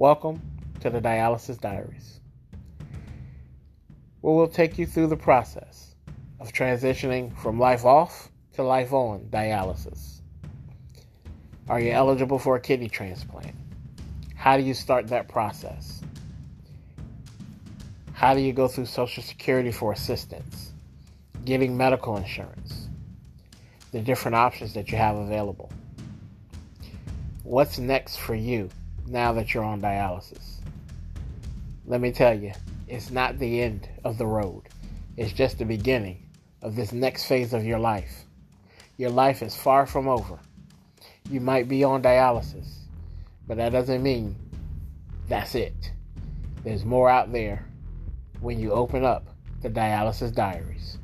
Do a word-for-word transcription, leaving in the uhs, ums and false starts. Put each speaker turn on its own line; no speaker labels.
Welcome to the Dialysis Diaries, where we'll take you through the process of transitioning from life off to life on dialysis. Are you eligible for a kidney transplant? How do you start that process? How do you go through Social Security for assistance? Getting medical insurance? The different options that you have available. What's next for you now that you're on dialysis? Let me tell you, it's not the end of the road. It's just the beginning of this next phase of your life. Your life is far from over. You might be on dialysis, but that doesn't mean that's it. There's more out there when you open up the Dialysis Diaries.